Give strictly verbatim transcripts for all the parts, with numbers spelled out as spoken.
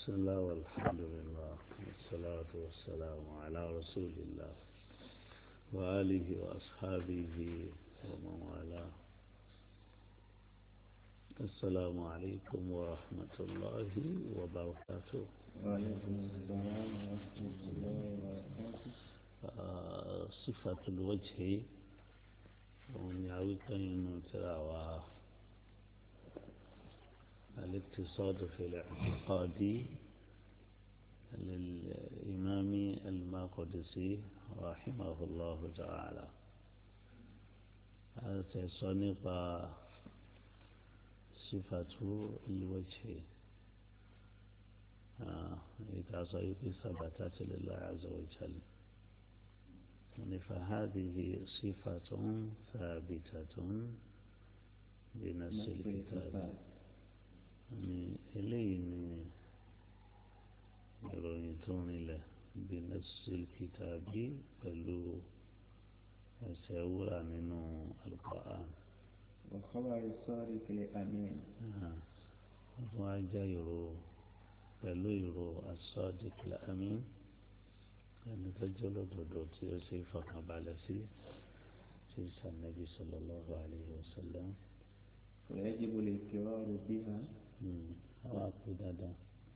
بسم الله والحمد لله والصلاة والسلام على رسول الله وآله وأصحابه ومن والاه. السلام عليكم ورحمة الله وبركاته. وعليكم السلام ورحمة الله وبركاته. آه، صفة الوجه ونعوذ من تلاوة الاقتصاد في الاعتقاد للإمام المقدسي رحمه الله تعالى. هذا تصنيف صفة الوجه آه، إذا صيب ثبتت لله عز وجل، فهذه صفة ثابتة بنص الكتاب. يعني إليه يرويتون له بنص الكتاب فلو يسأول منه القرآن وخبر الصادق الأمين. وجاء يرو فلو يرو الصادق الأمين، يعني تجلو دودوتي وسيفا كبالسي سيسا النبي صلى الله عليه وسلم، ويجب الإقرار بها. وأقول هذا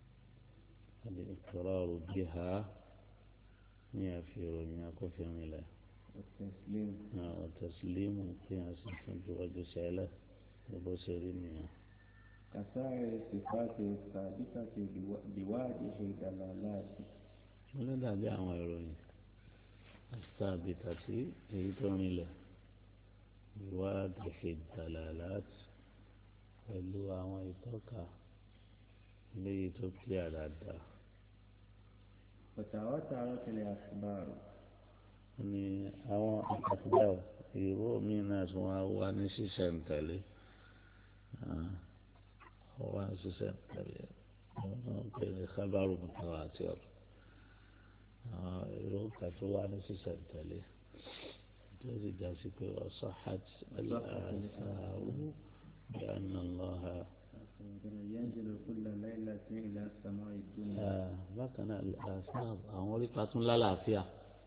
الإقرار بها هي في رمية كفر له والتسليم والتسليم في أسفل جواج سالة وبصرين كسائر الصفات الثابتة بواجه دلالات. ولذا جاء ويروني الثابتة يتون له بواجه الدلالات pẹ̀lú àwọn ìtọ́ka léyìí tó kílíà dáadáa. وتواترت الأخبار. ní àwọn àkàtúntà ìró mi náà tún wá wá ní ṣísẹ̀ntẹ̀lé wá ní ṣísẹ̀ntẹ̀lé wọ́n pè ní kábàrù mutawatir. ìró kan tó wá ní ṣísẹ̀ntẹ̀lé tó sì já sí pé وصحت الآثار بأن الله ينزل كل ليلة إلى السماء الدنيا. بكنا الآثار أمريكا لا لا فيها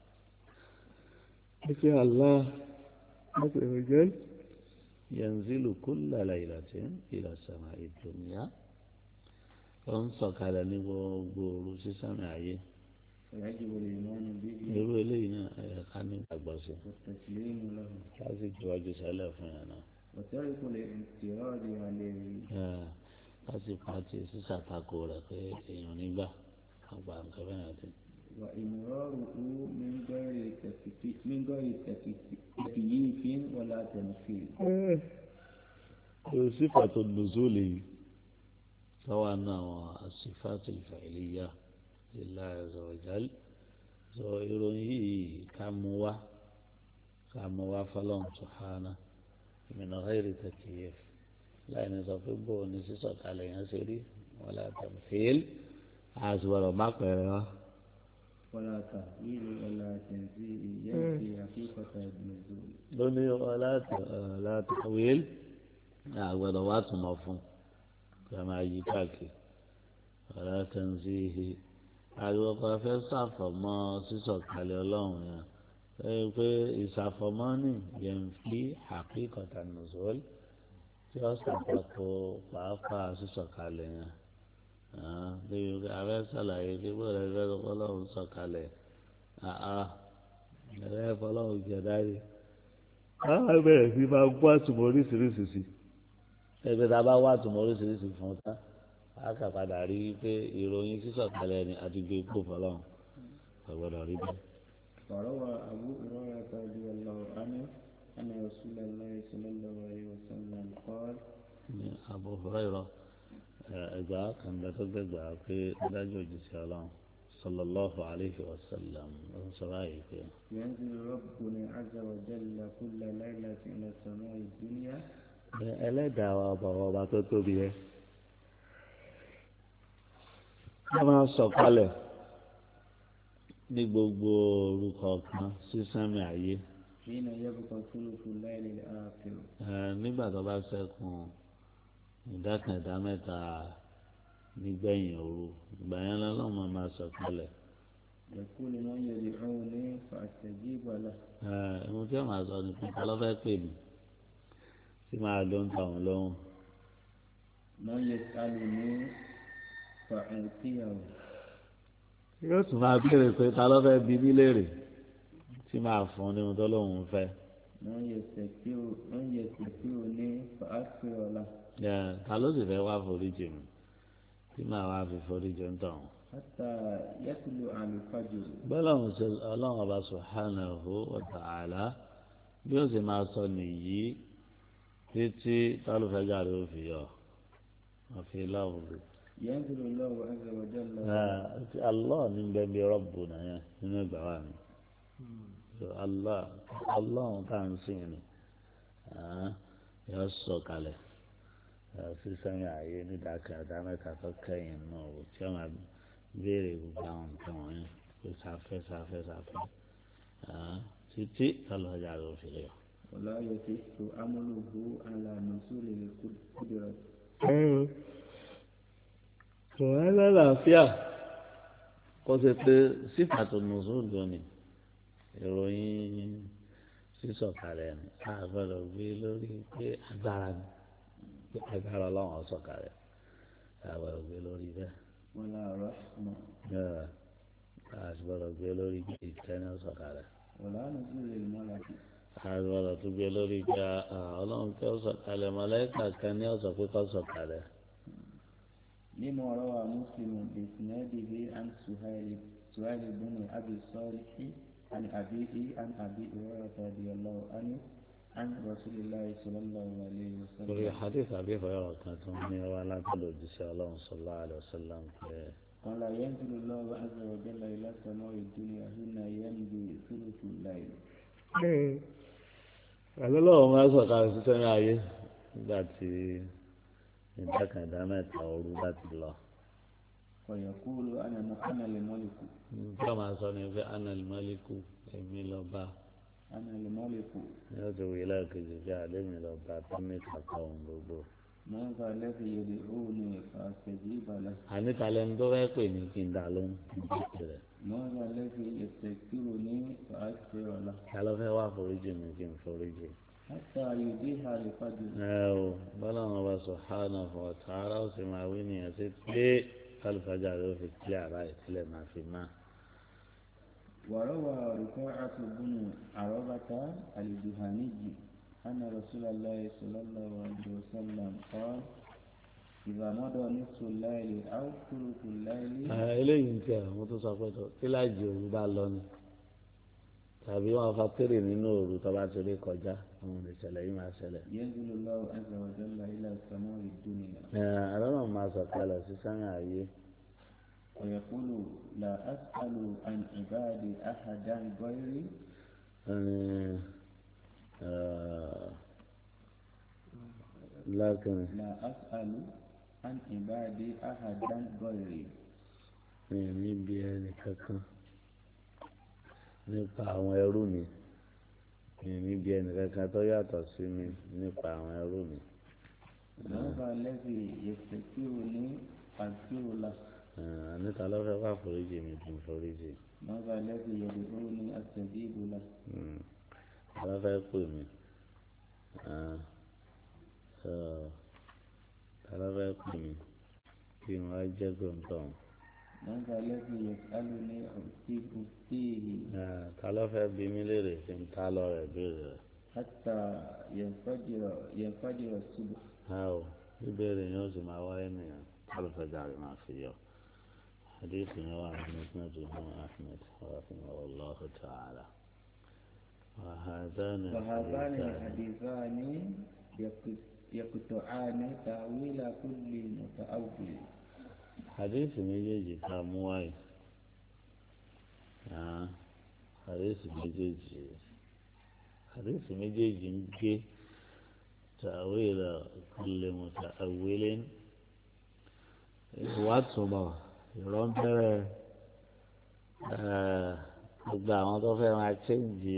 فيها الله عز وجل ينزل كل ليلة إلى السماء الدنيا وانصك على نبو بورس سماعي. ويجب الإيمان به. يقول إلينا كان يتقبسي والتسليم له. كاسي جواج سلفنا. وترك الاعتراض عليه. كاسي باتي سيساتاكو لك يونيبا أبا كبناتي. وإمراره من غير تكييف من غير تكييف ولا تمثيل. صفة النزول سواء الصفات الفعلية لله عز وجل زائرونه كموا كموا فلان سبحانه من غير تكييف، لا نصفبه نسيسك عليها سيري ولا تمثيل عزوال ما قرأ ولا تأويل ولا تنزيل يأتي حقيقة النزول. دوني ولا لا تأويل أغلوات مفهوم كما يكاكي ولا تنزيه أغلوات فلسفة ما سيسك على الله pé ìsàfọ̀mọ́nì yẹn fi حقيقة النزول tí ó ṣàpapọ̀ pàápàá sísọ̀kalẹ̀ yẹn lórí abẹ́ sàlàyé pé bóyá ẹgbẹ́ ọlọ́run sọ̀kalẹ̀ ẹ̀rẹ́ ọlọ́run jẹ̀dáyé á bẹ̀rẹ̀ sí máa gbọ́ àtùmọ̀ oríṣiríṣi sí ẹgbẹ́ tá a bá wá àtùmọ̀ oríṣiríṣi fún un tán á kà padà rí i pé ìròyìn sísọ̀kalẹ̀ ni àti gbé ipò fọlọ́run kò gbọdọ̀ rí bẹ́ẹ̀. وروى أبو هريرة رضي الله عنه أن رسول الله صلى الله عليه وسلم قال. أبو هريرة إذا كان بتقدر في دجاج السلام صلى الله عليه وسلم صحيح. ينزل ربنا عز وجل كل ليلة إلى السماء الدنيا. ألا دعوة بابا تطبيه كما سقله ní gbogbo orúkọ kan sí sánmi ayé. حين يبقى ثلث الليل الآخر. nígbà tó bá ṣẹ́kùn ìdá kan ìdá mẹ́ta nígbẹ̀yìn òru ìgbà yẹn lọ́lọ́run máa sọ̀kalẹ̀. يقول من يدعوني فأستجيب له. ẹ̀hún tí wọ́n máa sọ ni pé ta ló fẹ́ pè mí tí máa ló ń ta òun lóhùn. من يسألني فأعطيه. yóò tún máa béèrè pé ta ló fẹ́ bi mí léèrè tí máa fún un ní ohun tó lóun fẹ́. من يستغفر من يستغفرني فأغفر له. ta ló sì fẹ́ wá foríjì mi tí màá wá fi foríjì ń tàn. حتى يطلع الفجر. bọ́lá òun ṣe ọlọ́run ọba subhanahu wa ta'ala bí ó sì máa sọ nìyí títí tálùfẹ́jà rẹ̀ ó fi yọ àfi láwùjọ. ينزل الله عز وجل. Allah ní bẹ́ẹ̀ bí rọ́bù náà nínú ìgbà wa mi. Allah Allah tá à ń sìn ní yọ sọ kalẹ̀ sísẹ́yìn ààyè nídàkẹ́ àdámẹ́ta tó kẹ́yìn náà ò tí wọ́n máa béèrè gbogbo àwọn nǹkan wọ̀nyí pé sáfẹ́ sáfẹ́ sáfẹ́ títí tọ́lọ́jà rẹ̀ ò fi lè yọ. ولا يصح عمله على نزول القدرة. kò wá lálàáfíà kó ṣe pé sífàtò nùsùn lónìí ìròyìn sísọ̀kalẹ̀ ni a gbọ́dọ̀ gbé lórí pé agbára ni pé agbára ọlọ́run ọ̀sọ̀kalẹ̀ a gbọ́dọ̀ gbé lórí bẹ́ẹ̀. ولا رحمة. a gbọ́dọ̀ gbé lórí pé ìtẹ́ni ọ̀sọ̀kalẹ̀. ولا نزول الملك. a gbọ́dọ̀ tún gbé lórí pé ọlọ́run fẹ́ ọ̀sọ̀kalẹ̀ mọ̀lẹ́kà kan ní ọ̀sọ̀ pé kọ́ sọ̀kalẹ̀. لما روى مسلم بإسناده عن سهيل سهيل بن أبي صالح عن أبيه عن أبي هريرة رضي الله عنه عن رسول الله صلى الله عليه وسلم. في حديث أبي هريرة كانت من ولا تلو الله صلى الله عليه وسلم. قال ينزل الله عز وجل إلى السماء الدنيا حين يمضي ثلث الليل. قال الله ما سقى السماء ذاتي ìdá kan ìdá mẹ́ta òru láti lọ. فيقول أنا أنا الملك. nǹkan máa sọ ni pé ana al-maliku èmi lọ bá. أنا الملك. yóò ti wí lẹ́ẹ̀kejì pé àlémi lọ bá tó ní kàkà òun gbogbo. ماذا الذي يدعوني فأستجيب له. àníta lẹni tó fẹ́ pè ní kí n dà lóhùn ìdíje rẹ̀. ماذا الذي يستغفرني فأغفر له. ta ló fẹ́ wá foríjì mi kí n foríjì. حتى يديها الفجر. ẹ o bọ́lá wọn bá subhanahu wa ta'ala ó sì máa wí nìyẹn sí pé kálífàjà rẹ̀ ó fi kílẹ̀ àrà ìtìlẹ̀ máa fi má. وروى رفاعة بن عربة الجهني أن رسول الله صلى الله عليه وسلم قال إذا مضى نصف الليل أو ثلث الليل. eléyìí ń tẹ àwọn tó sọ pé tó kíláàjì òru bá lọ ni tàbí wọn fa tèrè nínú òru tó bá ti rí kọjá àwọn ìṣẹ̀lẹ̀ yìí máa ṣẹlẹ̀. ينزل الله عز وجل إلى السماء الدنيا. àlọ́ máa sọ̀kalẹ̀ sí sánà ayé. ويقول لا أسأل عن عبادي أحدا غيري. لكن لا أسأل عن عبادي أحدا غيري. ní bí ẹnì kankan nípa àwọn ẹrú mi níbi ẹnì kankan tó yàtọ̀ sí mi nípa àwọn ẹrú mi. ماذا الذي يستغفرني فأغفر له. níta ló fẹ́ wá foríjì mi kí n foríjì. ماذا الذي يدعوني أستجيب له. ta ló fẹ́ pè mí ta ló fẹ́ pè mí kí n wá jẹ́ gbọ̀ǹtàn. ماذا الذي يسألني أعطيه. ta ló fẹ́ bi mí léèrè kí n ta lọ rẹ̀ béèrè rẹ̀. حتى ينفجر ينفجر الصبح. أو يبيري يوزي مع ويني حلف جاري ما فيه حديث نواه مسند الإمام أحمد رحمه الله تعالى. وهذان وهذان الحديثان يقطعان تأويل كل متأول. حديث ميجي كامواي آه حديث ميجي حديث ميجي جنجي تأويل كل متأول واتسما يرون ترى gbogbo àwọn tó fẹ́ máa ṣéǹjì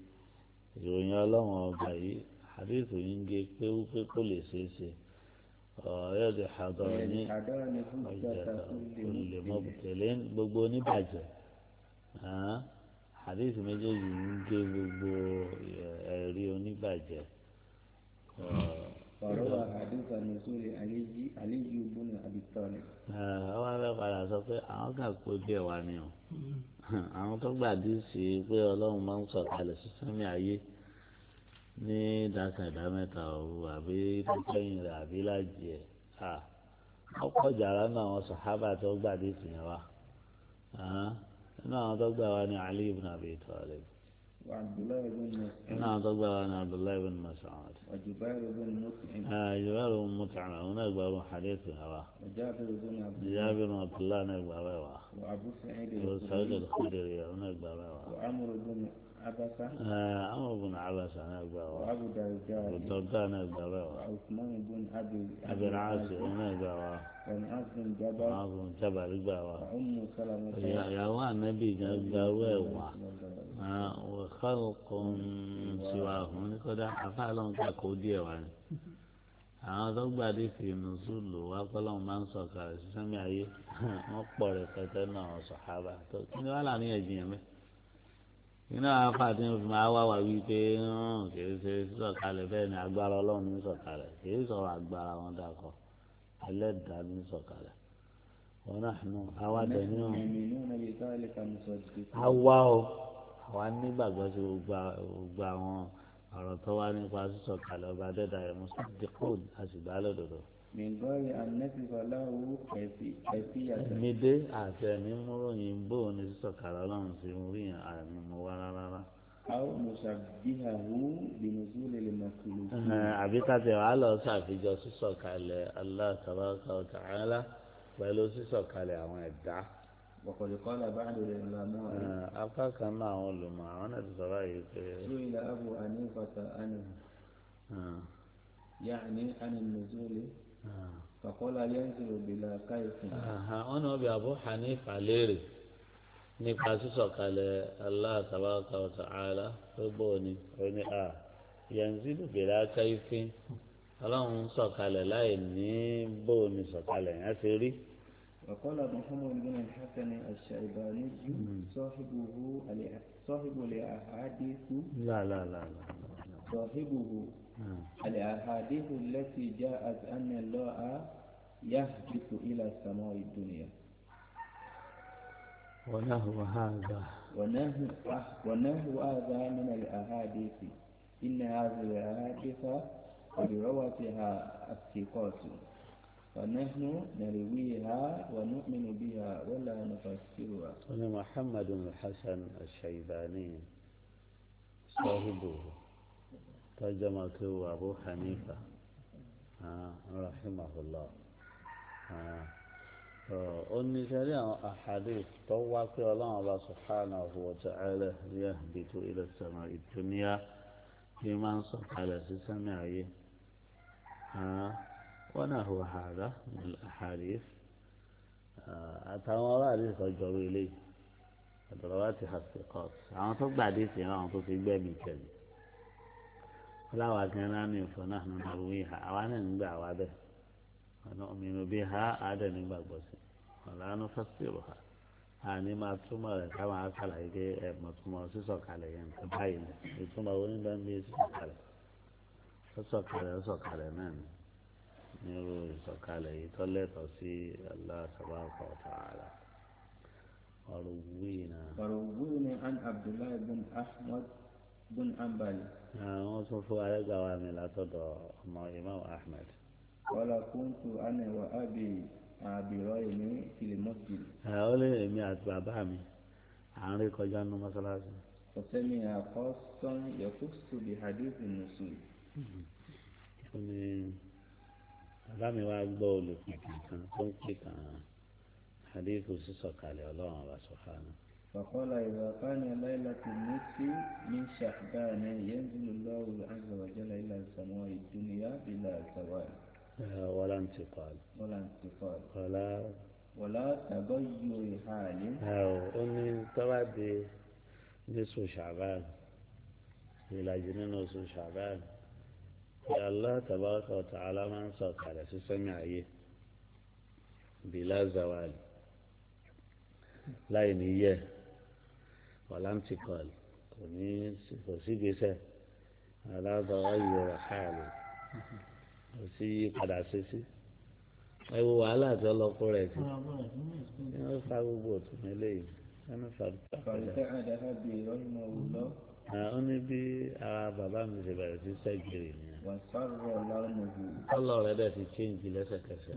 ìròyìn ọlọ́run ọba yìí àdéhùn yìí ń gé pé wípé kò lè ṣeé ṣe ọ̀yọ́dẹ̀ àdọ́ ní ويجحدان حجة ọ̀jẹ̀ta كل olè مبطل mọ́bùtẹ́lẹ́ gbogbo oníbàjẹ́ àdéhùn méjèèjì ń gé gbogbo ẹ̀rí oníbàjẹ́. وروى حديث النزول علي علي بن أبي طالب. àwọn abẹ́ padà sọ pé àwọn kà kó díẹ̀ wá ni o àwọn tó gbàdí sí i pé ọlọ́run máa ń sọ̀kalẹ̀ sí sánmi ayé ní ìdákan ìdá mẹ́ta òru àbí lẹ́yìn rẹ̀ àbí lájì ẹ̀ ọ̀pọ̀ jàrá náà àwọn sàhábà tó gbàdí sí yẹn wá nínú àwọn tó gbà wá ní Ali ibn Abi Talib nínú àwọn tó gbà wá ní Abdullahi ibn Mas'ud وجبير بن مطعم جبير بن مطعم هنا يقبلون حديث هوا وجابر بن عبد جابر بن عبد الله نقبل وأبو سعيد وسعيد الخدري هنا يقبل وعمرو بن عبسة عمرو بن عبسة نقبل وأبو درداء والدرداء نقبل وعثمان بن أبي أبي العاص نقبل ومعاذ بن جبل معاذ بن جبل نقبل وأم سلمة يا هو النبي نقبل وخلق سواه نقول أفعلهم كودية وان àwọn tó gbàdé fi nùsùlù wá kọ́lọ́hún máa ń sọ̀kà sísẹ́mi ayé wọ́n pọ̀ rẹpẹtẹ náà sọ̀hábà tó kí ni wàá là ní ẹ̀jìn yẹn mẹ́. iná àwọn afáàtì ń fi máa wá wá wí pé kìí ṣe sísọ̀kalẹ̀ bẹ́ẹ̀ ni agbára ọlọ́run ní sọ̀kalẹ̀ kìí sọ̀rọ̀ agbára wọn dàkọ̀ ẹlẹ́dàá ní sọ̀kalẹ̀ wọn náà nù àwa dẹ̀ ní wọn. àwa o àwa nígbàgbọ́ sí gbogbo àwọn ọ̀rọ̀ tó wá nípa sísọ̀kalẹ̀ ọba dẹ́dà ẹ̀ mùsùlùmí àṣìgbà lọ́dọ̀dọ̀. mìngọ́rì anẹ́fífàláwù kẹfíyàtọ̀. mi dé àti ẹ̀mí múròyìn bó o ní sísọ̀kalẹ̀ ọlọ́run sí mú rí àmì mú wá rárá. àwọn mùsàbíhàwù bìnnùsù lè lè mọ̀kìlù. àbí káàtì wàá lọ ṣàfijọ́ sísọ̀kalẹ̀ Allah tabaraka wa ta'ala pẹ̀lú sísọ̀kalẹ̀ àwọn ẹ̀dá. وقد قال بعض العلماء أفا كما علماء أنا تسرعي سئل أبو حنيفة عنه يعني عن النزول فقال ينزل بلا كيف. أنا أبي أبو حنيفة ليري nípa sísọ̀kalẹ̀ Allah tabaraka wa ta'ala tó bọ̀ ni oní a yanzilu bila kayfin ọlọ́run sọ̀kalẹ̀ láì ní bó ni sọ̀kalẹ̀ yẹn ṣe rí. وقال محمد بن الحسن الشيباني صاحبه صاحب الأحاديث لا لا لا لا صاحبه الأحاديث التي جاءت أن الله يهبط إلى السماء الدنيا ونحو هذا ونحو ونحو هذا من الأحاديث إن هذه الأحاديث قد روتها الثقات ونحن نرويها ونؤمن بها ولا نفسرها. أنا محمد بن الحسن الشيباني صاحبه ترجمته أبو حنيفة آه رحمه الله أني سريع أحاديث طوّق الله سبحانه وتعالى يهبط إلى السماء الدنيا بمن صح على سماعه ونحو هذا من الأحاديث أتمنى عليه رجل إليه رواتها الثقات àwọn tó gba àdéhùn yẹn àwọn tó fi gbẹ̀mí tẹ̀lé fúláwà kan náà ní فنحن نرويها àwa náà ń gbà wá bẹ́ẹ̀ ونؤمن بها àádẹ́ nígbàgbọ́ sí ولا نفسرها àní máa túmọ̀ rẹ̀ ká máa kàlàyé pé ẹ̀mọ̀ túmọ̀ sísọ̀kalẹ̀ yẹn nǹkan báyìí ni ìtumọ̀ onídàáńdé sísọ̀kalẹ̀ sísọ̀kalẹ̀ sísọ̀kalẹ̀ náà ni nírú ìsọ̀kalẹ̀ yìí tó lẹ́tọ̀ọ́ sí Allah tabaraka wa ta'ala. وروينا وروينا عن عبد الله بن أحمد بن حنبل. wọ́n tún fún ayégbà wa mi látọ̀dọ̀ ọmọ Imam Ahmed. قال كنت أنا وأبي عابرين في المسجد. ó lé èmi àti bàbá mi à ń rí kọjá nínú mọ́sálásí. فسمع خاصا يخص بحديث النزول. bàbá mi wá gbọ́ olùkìkì kan tó ń pè kàn án hadithu sísọ̀kalẹ̀ ọlọ́run ọba sọ̀hánà. فقال إذا كان ليلة النصف من شعبان ينزل الله عز وجل إلى السماء الدنيا بلا زوال. ولا انتقال. ولا انتقال. ولا. ولا تغير حال. ó ní tọ́wá di nísù ṣàbán ìlàjì nínú oṣù ṣàbán Allah tabaraka wa ta'ala máa ń sọ̀kalẹ̀ sí sẹ́mi ayé bila zawal láì ní yẹ wàlántìkọ́l kò ní kò sí gbèsè aláàbọ̀wá yọrọ xaàlì kò sí padà sí sí ẹ wo wàhálà tí ọlọ́kọ rẹ̀ sí ẹ wọ́n fa gbogbo òtún eléyìí ẹ ní fa ó ní bí ara bàbá mi ṣe bẹ̀rẹ̀ sí sẹ́gìrì nìyẹn kọ́lọ̀ rẹ̀ dẹ̀ ti chéǹjì lẹ́sẹ̀kẹsẹ̀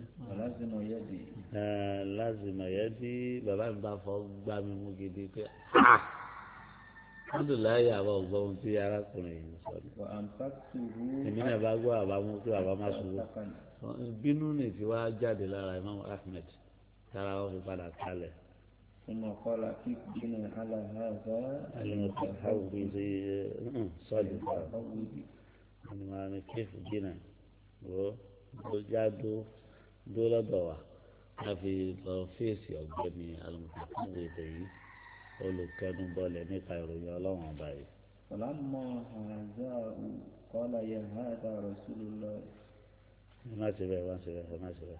lázìmọ̀ yẹ bí bàbá mi bá fọ́ gbá mi mú gidi pé alhamdulilayi àbá ọgbọ́n ohun tí arákùnrin yìí sọ ni èmi náà bá gbọ́ àbá mú pé àbá má ṣubú bínú ní ti wá jáde lára Imam Ahmed tára wọn fi padà kalẹ̀. ثم قال كيف بنا على هذا المتحوز صادق يعني كيف بنا وجادوا دولة دوا في فيس يوجدني المتحوز يي ولو كانوا بالي خير يا الله باي فلما هذا قال يا هذا رسول الله ما سبب ما سبب ما سبب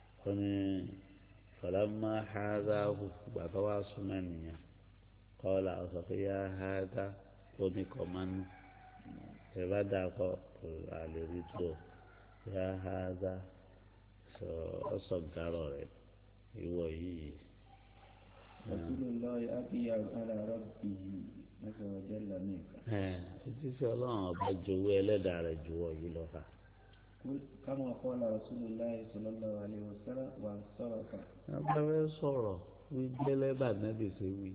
فلما حاذاه بطوى سمنيا قال أصفيا هذا ونكمن فبدأ على ريتو يا هذا أصدقائي يوهي رسول الله أبي على ربه عز وجل منك ìdísí ọlọ́run ọba jowó ẹlẹ́dàá rẹ̀ juwọ́ yìí lọ́fà. كما قال رسول الله صلى الله عليه وسلم وانصرف. abẹ́rẹ́ sọ̀rọ̀ wí gbẹ́lẹ́ bá nẹ́bí ṣe wí.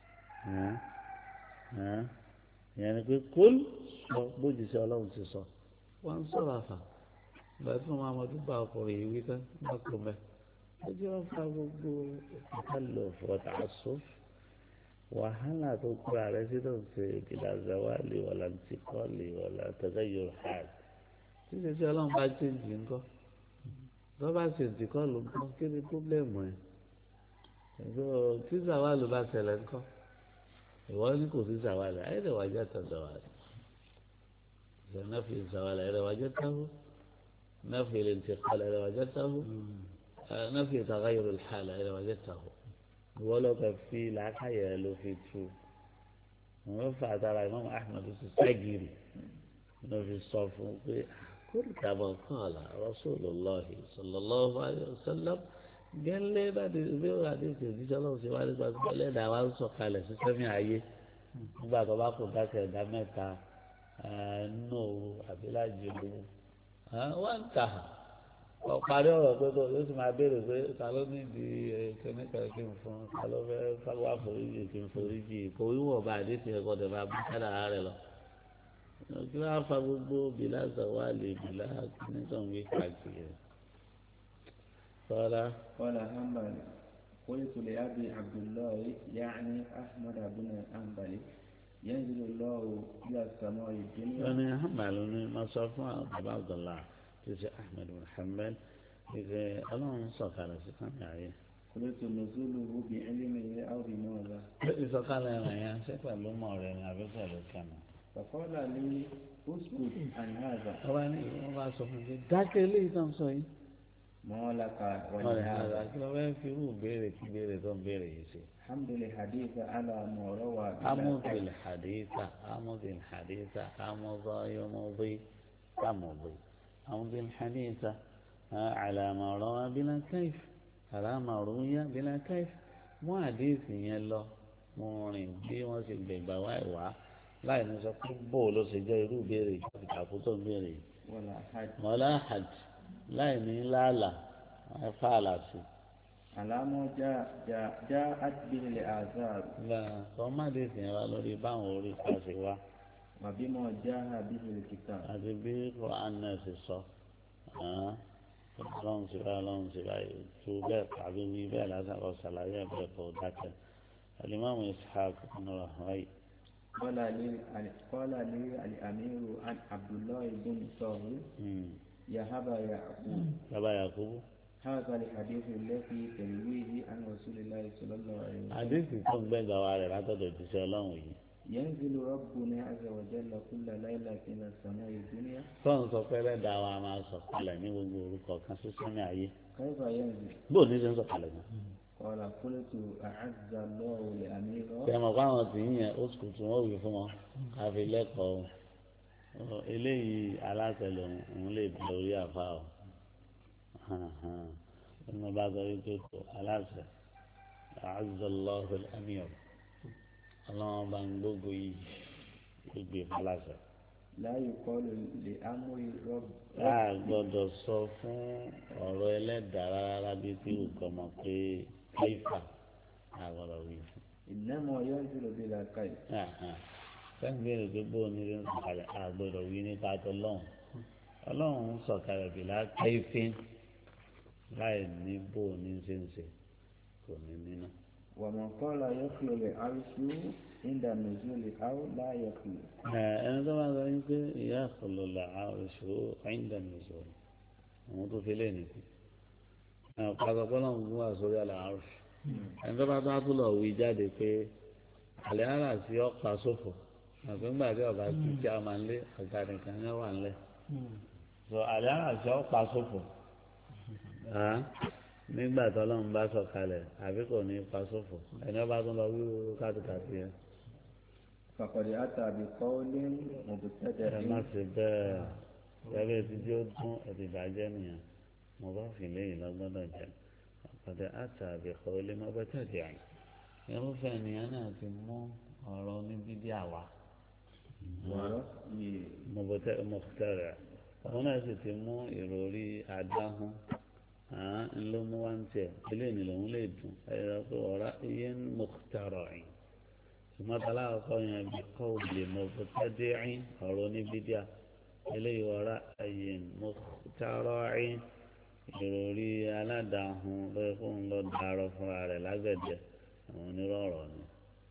ìyẹn ni pé kól sọ bójúṣe ọlọ́run ti sọ wọ́n ń sọ̀rọ̀ àfà ìgbà tí wọ́n máa dúpọ̀ ọkùnrin yìí wí tán bá kó mẹ́. ó jẹ́ wọ́n fa gbogbo ìkàlọ̀ fọ̀tà sọ wàhálà tó kúra rẹ̀ sí tó ń ṣe ìdílé zawali wàlá ntìkọ́lì wàlá tẹ̀sẹ̀yọ̀ hàl. títí tí ọlọ́run bá chéǹjì ńkọ́ tó bá ṣe ntìkọ́lù ńkọ́ kí ni pọ́blẹ́mù ẹ̀ ẹ̀gbọ́n tí zawali bá ṣẹlẹ̀ ńkọ́ ìwọ ní kò sí zawali ayédè wájà tó zawali nàfi zawali ayédè wájà táwó nàfi ntìkọ́lù ayédè wájà táwó nàfi tẹ̀sẹ̀yọ̀ hàl ayédè wájà táwó ìwọ lọ kẹ fi làákàyè rẹ ló fi tu wọn fà dára Imam Ahmad ti ságìrì ló fi sọ fún pé kúrò kàmọ kọọlà Rasulullahi sallallahu alaihi wasallam gẹ́lẹ́ bá di bí wàá di ti òjíṣẹ́ Ọlọ́run ṣe wá nípa gbẹlẹ dà wá ń sọ kalẹ̀ sí sẹmí ayé nígbà tó bá kó dákẹ́ ẹ̀dá mẹ́ta nínú àbíláàjì olówó wọn ń tà ọ̀parí ọ̀rọ̀ pé kó yóò sì máa béèrè pé ta ló ní di kẹ́míkà kí n fún ta ló fẹ́ wá foríjì kí n foríjì kò wíwọ̀ bá àdé ti ẹ̀kọ́ tẹ̀ máa bá kádàrá rẹ̀ lọ. kí wọ́n á fa gbogbo bìlà zawali bìlà nítorí wí káàkiri. قال قال حنبل قلت لأبي عبد الله يعني أحمد بن حنبل ينزل الله إلى السماء الدنيا. أنا حنبل ما صرفنا أبو عبد الله تيجي أحمد بن حنبل إذا الله نصف على سكان عليه. قلت نزوله بعلمه أو بماذا؟ إذا قال أنا يا شيخ الله ما أرينا أبغى كذا. فقال لي اسكت عن هذا. طبعا ما صفنا ذاك اللي تنصي. ما لك ولهذا كما في هو بيرك بيرك بيرك يصير. حمد الحديث على ما روى. أمض الحديث أمض الحديث أمض يمضي أمضي. أمضي الحديث على ما روى بلا كيف على ما روي بلا كيف مو حديث يلا مورين bí wọ́n ṣe gbẹ̀gbà wá ìwà láì ní sọ pé bó ló ṣe jẹ́ irú ìbéèrè ìtàkùn tó ń béèrè wala hajj láì ní láàlà ẹ̀fà àlàsì. àlámọ́ já já já àtìbílẹ̀ àzáàrù. bẹ́ẹ̀ sọ má dé sí yẹn wá lórí báwọn orí pàṣẹ wá. wàbí mọ̀ já àbílẹ̀ kìtà. àti bí Quran náà ṣe sọ ọlọ́run sí báyìí ọlọ́run sí báyìí tó bẹ́ẹ̀ tàbí wí bẹ́ẹ̀ lásán lọ ṣàlàyé ẹ̀ bẹ́ẹ̀ kó dákẹ́. alimami Ishaq nura hayi. قال لي قال لي الأمير عن عبد الله بن طاهر يا أبا يعقوب أبا يعقوب هذا الحديث الذي ترويه عن رسول الله صلى الله عليه وسلم حديث كم بين دوار لا تدري تسألون ينزل ربنا عز وجل كل ليلة إلى السماء الدنيا. tọ́hún sọ pé ẹlẹ́dàá wa máa sọ̀kalẹ̀ ní gbogbo orúkọ kan sísẹ́ ní ayé. كيف ينزل؟ bó ní ṣe ń sọ̀kalẹ̀ náà. قال قلت أعز الله لأميره. tẹ̀mọ̀ fáwọn tí ń yẹn ó sùkú tí wọ́n wí fún wọn káfí lẹ́kọ̀ọ́ eléyìí aláṣẹ lòun òun lè bẹ orí àfa o ọmọ bá sọ wípé kò aláṣẹ àzọlọ́hùn ẹ̀míọ̀ ọlọ́wọ́n bá ń gbógo yìí gbogbo ìfọláṣẹ. láyé kọlu lè amúrí rọ́bù. a gbọ́dọ̀ sọ fún ọ̀rọ̀ ẹlẹ́dàá rárá bíi tí òkò mọ̀ pé káífà a gbọ́dọ̀ wí fún. ìnáwó yóò ń dúró bí làákàyè. sẹ́yìn bí èrè bó ní ní sọ̀kalẹ̀ a gbọ́dọ̀ wí nípa tọ́lọ́hún ọlọ́run ń sọ̀kalẹ̀ bí lákáífín láì ní bó ní ṣe ń ṣe kò ní nínú. wàmọ̀ kọ́lá yọkùlù rẹ̀ àrùsù ìdá nùzúlì áwò láyọkùlù. ẹni tó bá sọ yín pé ìyá àkọlù là àrùsù ìdá nùzúlì àwọn tó fi lé nìkan pàṣẹpọ̀ náà ń wá sórí àlà àrùsù ẹni tó bá tó á tó lọ wí jáde pé àlẹ́ àrà sí ọ̀pá sófò àgbẹ̀ngbà tí ọba ti kí a máa ń lé ọ̀gá nìkan yẹn wà ń lẹ̀ so àlẹ́ àrà sí ọ̀pá sófò nígbà tó lọ́n bá sọ̀kalẹ̀ àbí kò ní ipa sófò ẹni ọba tó lọ wí kátìkàtì yẹn. fàkọ̀dé àtàbí kọ́ọ́lé mọ̀bùtẹ́tẹ̀. ẹ má ṣe bẹ́ẹ̀ yẹ́bí ti tí ó dún ẹ̀dì ìbàjẹ́ nìyẹn mo bá fi léyìn lọ́gbọ́dọ̀ jẹ́ fàkọ̀dé àtàbí kọ́ọ́lé mọ̀bùtẹ́tẹ̀ àyìn irúfẹ́ ènìyàn náà ti mú ọ̀rọ̀ oníbíbí àwa. mọ̀bùtẹ́tẹ̀ òun náà sì ti mú ìròrí àdáhùn ńlọ mú wá ń tẹ eléyìí lòun lè dùn ẹ̀rọ pé ọ̀rá iye ń mọ̀kútàrọ̀ ẹ̀yìn ṣùgbọ́n ọkọ yẹn bí kọ́ òbí mọ̀kútàdé ẹ̀yìn ọ̀rọ̀ oníbídíà eléyìí ọ̀rá iye ń mọ̀kútàrọ̀ ẹ̀yìn ìròrí aládàáhùn lórí fóun lọ dàrọ̀ fúnra rẹ̀ lágbẹ̀dẹ àwọn onírọ̀rọ̀ ni.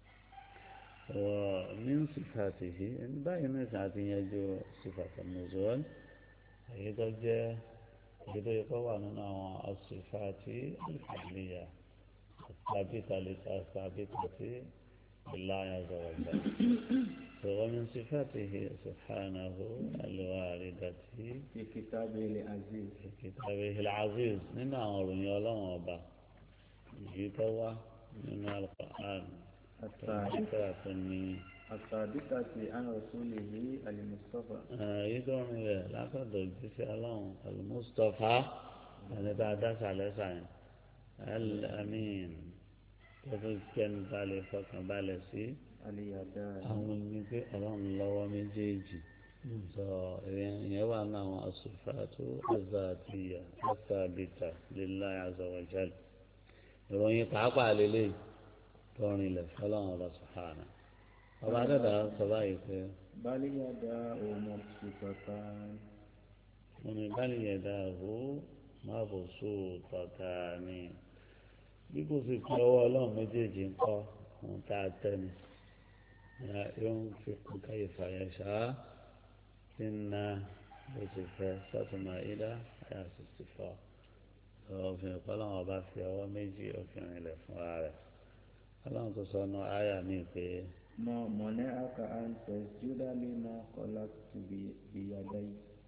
ní sífàtì yìí ẹni báyìí ní ìsàtìyẹn ju sífàtì nùzọ́ọ̀lì èyí tó jẹ́ ìdílé ikọ́ wà nínú àwọn asòfàtì ìfàlìyà àtàbíta lè ta àtàbíta tí ìlà ayàzọ̀rọ̀ gbà. sọ̀rọ̀ ní sífàtìhì subhanahu alwaridati fi kitabihi al-aziz. fi kitabihi al-aziz nínú àwọn òròyìn ọlọ́run ọba èyí tó wá nínú al-Qur'an àtàbíta tó ní. الثابتة عن رسوله المصطفى. يدعون إلى لا تدل في الله المصطفى يعني بعد على سعين الأمين تقول كان بالي فك بالي سي اليدان أول منك الله الله من جيجي so يوانا الصفات الذاتية الثابتة لله عز وجل يقول يتعقى عليه توني له فلا الله سبحانه ọba dẹ́dà sọ báyìí pé. bálíyàdá ọmọ ṣùpàtàn. mo ní bálíyàdá ó má bò só tọ̀tà ni bí kò sì fi ọwọ́ ọlọ́run méjèèjì ń kọ́ ohun tá a tẹ́ ni yóò ń fi kún káyè fàyà ṣá tí ń na bó ti fẹ́ sọ́tùmọ̀ ìdá àyà sixty four òfin ìpọ́nlọ́wọ́n ọba fi ọwọ́ méjì òfin rìnlẹ̀ fúnra rẹ̀ ọlọ́run tó sọ ọ́nà àyà mi pé. ما منعك أن تسجد لما خلقت بيدي.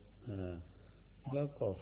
بقف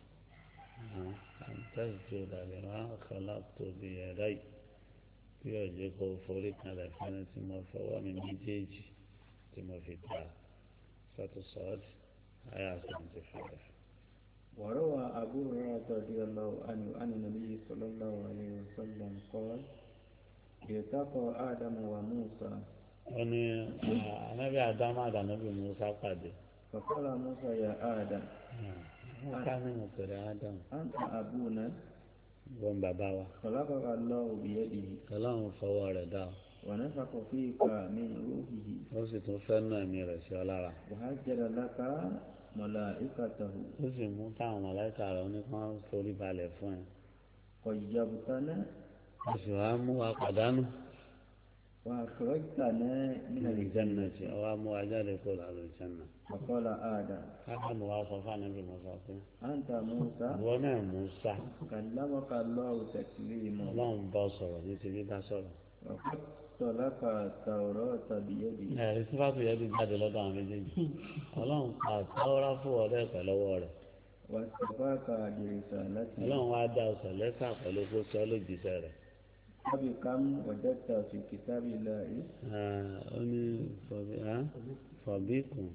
أن تسجد لما خلقت بيدي bí ọ̀jẹ̀ kò forí kalẹ̀ fẹ́ni tí mo fọwọ́ mi méjèèjì tí mo fi ta sọ́tù sọ́ọ̀dì àyà seventy five. وروى أبو هريرة رضي الله عنه عن النبي صلى الله عليه وسلم قال التقى آدم وموسى. wọ́n ní anábì ádámù àdànábì Mùsá pàdé. فقال موسى يا آدم. wọ́n ká nínú pẹ̀lú ádámù. أنت أبونا. wọ́n bàbá wa. خلقك الله بيده. ọlọ́run fọwọ́ rẹ̀ dá o. ونفخ فيك من روحه. ó sì tún fẹ́ náà ẹ̀mí rẹ̀ sí ọ lára. وهجر لك ملائكته. ó sì mú táwọn mọ̀láìkà rẹ̀ ó ní kí wọ́n forí balẹ̀ fún ẹ. وجبتنا. ó sì wá mú wa pàdánù. وأخرجتنا من الجنة وأمو أجل كل على الجنة. فقال آدم. آدم وصفا نبي موسى. أنت موسى. وأنا موسى. كلمك الله تكليما. اللهم بصر يتبي بصر. وقد التوراة بيده. ẹ̀rí sífàtù yẹn ti jáde lọ́dọ̀ àwọn méjèèjì ọlọ́run pa àtàwọ́rá fún ọdẹ pẹ̀lọ́wọ́ rẹ̀ واصطفاك برسالته. ọlọ́run wá dá ọ̀sẹ̀ lẹ́sà pẹ̀lú kó sọ lójíṣẹ́ rẹ̀. وبكم وجدت في كتاب الله. ó ní fọ̀bíkùn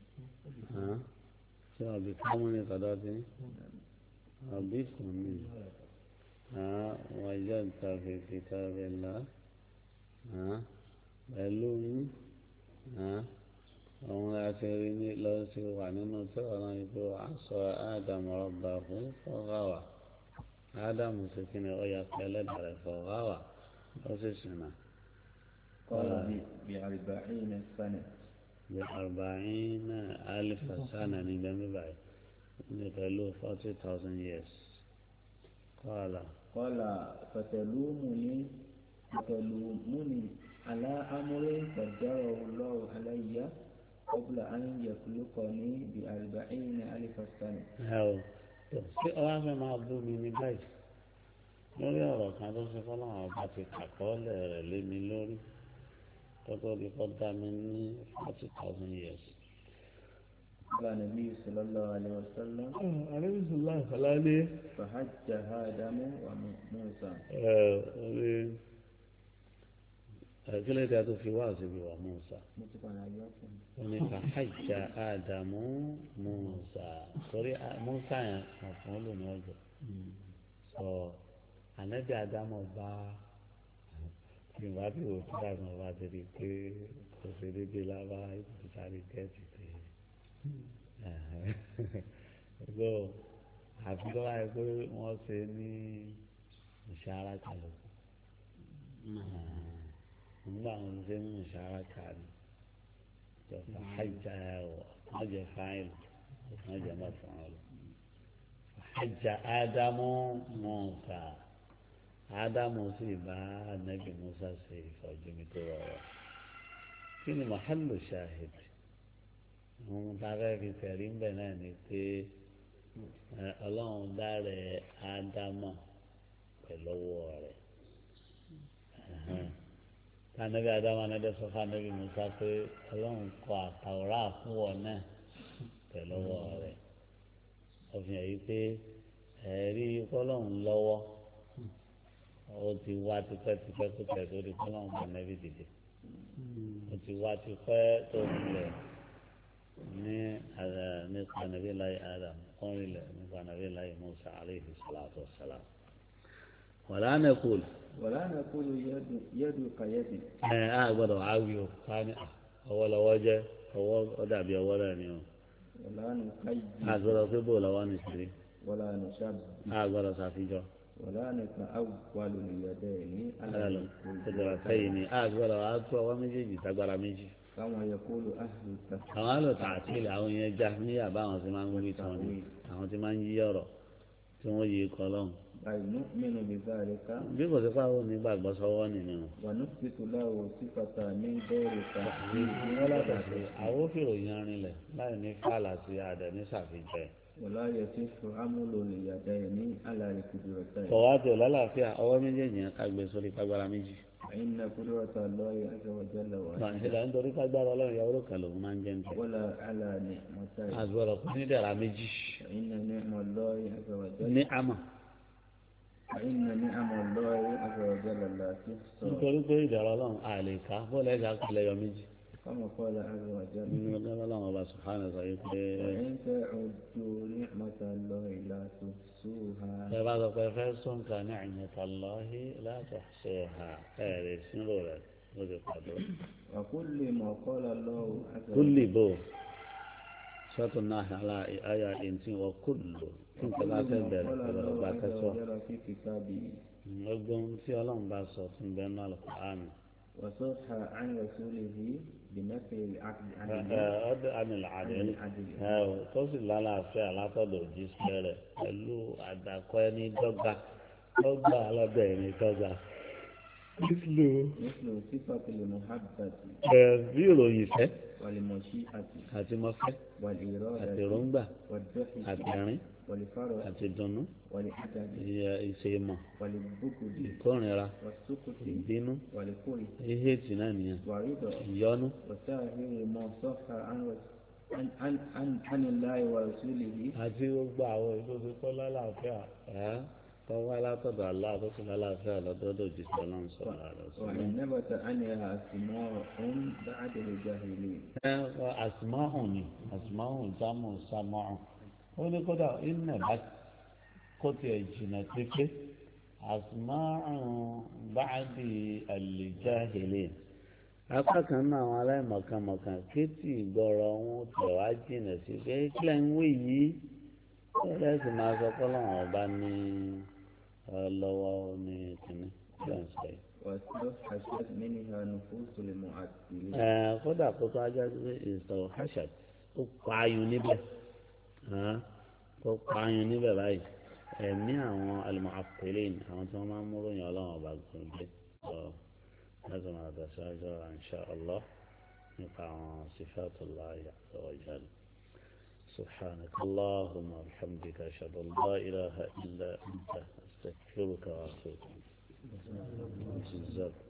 ṣé ọ̀bí kámú ní kọ́dọ̀ tí ọ̀bíkùn ní وجدت في كتاب الله pẹ̀lú yín àwọn aṣèré ní lọ sí wà nínú tí ọ̀rọ̀ ìgbò aṣọ ádámù ọba fún fọ́gáwà ádámù sì kí ni ó yà pẹ́lẹ́ dàrẹ́ fọ́gáwà ó sì ṣìnà. قال بأربعين سنة. بأربعين ألف سنة ní gbẹ̀mí báyìí ní pẹ̀lú forty thousand years. قال قال فتلومني فتلومني على أمر قدره الله علي قبل أن يخلقني بأربعين ألف سنة. ṣé ọlá fẹ́ máa bú mi ní báyìí lórí ọ̀rọ̀ kan tó ṣe fọ́lọ́run ọba ti kàkọ́ọ́lẹ̀ rẹ̀ lé mi lórí kótó di kó dá mi ní forty thousand years. قال النبي صلى الله عليه وسلم. عليه الصلاة والسلام. فحج آدم وموسى. kílẹ̀ tí a tó fi wá síbi wà Musa wọ́n ní fàájà Ádámù Musa torí Musa yẹn ọ̀fun ló ní ọjọ́ sọ ànábì Ádámù bá ìwà bí òkú dàgbà bá ti di pé kò sí dédé lábá ìbùsàrí gẹ́ẹ̀tì pé so àfi tó wáyé pé wọ́n ṣe ní ìṣàrà kalẹ̀ nígbà wọn ṣe ń mú ìṣàràkà ni jọba hajjá ẹwọ wọn jẹ fáìlì wọn jẹ mọfọn lọ hajjá ádámù Mùsá ádámù sì bá ànábì Mùsá ṣe ìfọ̀jùmí tó rọrọ kí ni màhálù ṣáhid àwọn tábẹ́ fi tẹ̀rí ń bẹ̀ náà ni pé ọlọ́run dáre ádámù pẹ̀lú ọwọ́ rẹ̀. Anabi Adamu anabi sọfà anabi Musa pé Ọlọ́run kọ àtàwòrán àfúnwọ náà pẹ̀lú ọwọ́ rẹ̀ ọ̀fìn yìí pé ẹ̀rí kọ́lọ́run lọ́wọ́ ó ti wá tipẹ́tipẹ́ tó tẹ̀ tó di kọ́lọ́run bá anabi dìde ó ti wá tipẹ́ tó nílẹ̀ ní nípa anabi láyé Adamu ó nílẹ̀ nípa anabi láyé Musa alayhi salatu wa salam. wàlá nàkúlù. ولا نقول يد يد كيد. ẹ á gbọ́dọ̀ àwí o ká ní ọwọ́ lọ́wọ́ jẹ́ ọwọ́ ó dàbí ọwọ́ rẹ̀ ni o. ولا نقيد. á gbọ́dọ̀ pé bò lọ́wọ́ ní sírí. ولا نشبه. á gbọ́dọ̀ ṣàfijọ́. ولا نتأول اليدين على ìdọ̀rọ̀ sẹ́yìn ni á gbọ́dọ̀ á tó ọwọ́ méjèèjì tágbára méjì. كما يقول أهل التفسير. àwọn àlọ́ tààtìlì àwọn yẹn já níyà báwọn ti máa ń wí tán ni àwọn ti máa ń yí ọ̀rọ̀ tí wọ́n yí kọ́ lọ́hùn. أي نؤمن بذلك. bí kò sí fáwọn onígbàgbọ́ sọ́wọ́ nínú. ونثبت له صفة من غير تحريف. wọ́n látọ̀ sí àwọn òfìrò yan rinlẹ̀ láì ní fàlà sí adẹ̀ ní sàfijẹ́. ولا يصح حمل اليدين على القدرتين. tọ̀wátì lálàáfíà ọwọ́ méjèèjì yẹn ká gbé sórí kágbára méjì. فإن قدرة الله عز وجل wà nílẹ̀ nítorí kágbára ọlọ́run ìyàwó ló kàn lòun máa ń jẹ́ ń tẹ̀. ولا على نعمتين. àgbọ̀rọ̀ kò ní dẹ̀ra méjì. فإن نعم الله عز وجل. ní àmà. فإن نعم الله عز وجل لا تحصى. nítorí pé ìdẹ̀ra ọlọ́run àlè ká bọ́ọ̀lù ẹ̀ka kọlẹ̀ yọ méjì. كما قال عز وجل. nínú ọjọ́ ọlọ́run ọba sùhánà sọ yìí pé. وإن تعدوا نعمة الله لا تحصوها. ẹ bá sọ pé fẹ́ sọ́nkà ní àyìnbá lọ́hí láti ṣe ha ẹ̀rẹ̀ sínú rẹ̀ ló ti pàdé. وكل ما قال الله عز وجل. كل بو sọ́tún náà àlà àyà ìntì wọ kúlù tí n kọ́lá fẹ́ bẹ̀rẹ̀ ọ̀rọ̀ bá kẹ́sọ́. ọgbọ́n tí ọlọ́run bá sọ fún bẹ́ẹ̀ náà lọ́kọ̀ àmì. وصح عن رسوله بنفي العقد ọdún àmì làádẹ́lì tó sì lálàáfíà látọ̀dọ̀ òjíṣẹ́ rẹ̀ pẹ̀lú àdàkọ ẹni dọ́gba dọ́gba alọ́dọ̀ ẹni dọ́gba. مثل صفة المحبة. bí ìròyìn ìfẹ́. والمشيئة. àti mọ́fẹ́. والإرادة. àti èròǹgbà. والضحك. àti ẹ̀rín. والفرح àti dùnnú والحسد ìṣe ìmọ̀ والبغض ìkórìíra والسخط ìbínú والكره ìhètì náà nìyẹn والرضا ìyọ́nú وسائر ما صح عن عن عن عن عن الله ورسوله àti gbogbo àwọn ètò tó kọ́ lálàáfíà ẹ́ tọ́wọ́ látọ̀dọ̀ àlá tó sì lálàáfíà lọ́dọ̀dọ̀ òjíṣẹ́ ọlọ́run sọ̀rọ̀ àrẹ sọ̀rọ̀. وإن نبت عنها أسماء بعد الجاهلين. ẹ àsìmáhùn ni àsìmáhùn jámù sámáhùn ó ní kódà iná bá kó tiẹ̀ jìnnà pépé àsìmáhùn báàdì àlìjáhìlì apá kan náà àwọn aláìmọ̀kànmọ̀kàn kéètì ìgbọ́rọ̀ wọn tẹ̀ wá jìnnà sí pé kílẹ̀ ń wí yìí ẹlẹ́sìn máa sọ pé ọlọ́run ọba ní lọ́wọ́ ní kínní tí wọ́n sọ yìí. واستوحشت منها نفوس المعدلين. kódà kó tó ajá sí istawhashat ó pààyàn níbẹ̀ ó pààyàn níbẹ̀ báyìí ẹ̀mí àwọn al-mu'attilin àwọn tí wọ́n máa ń múrò yàn ọlọ́run ọba gbòǹgbé ọ̀ láti máa tẹ̀síwájú insha Allah nípa àwọn sifatullahi azza wa jalla. سبحانك اللهم وبحمدك أشهد أن لا إله إلا أنت أستغفرك وأتوب إليك.